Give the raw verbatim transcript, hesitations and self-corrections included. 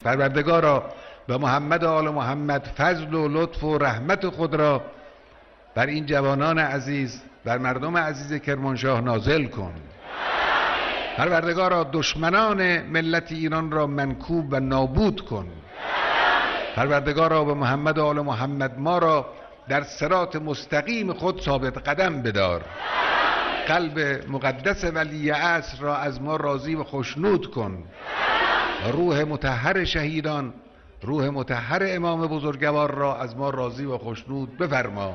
پروردگارا به محمد و آل محمد فضل و لطف و رحمت خود را بر این جوانان عزیز، بر مردم عزیز کرمانشاه نازل کن. پروردگارا دشمنان ملت ایران را منکوب و نابود کن. پروردگارا به محمد و آل محمد ما را در صراط مستقیم خود ثابت قدم بدار. قلب مقدس ولی عصر را از ما راضی و خوشنود کن. روح مطهر شهیدان، روح مطهر امام بزرگوار را از ما راضی و خوشنود بفرما.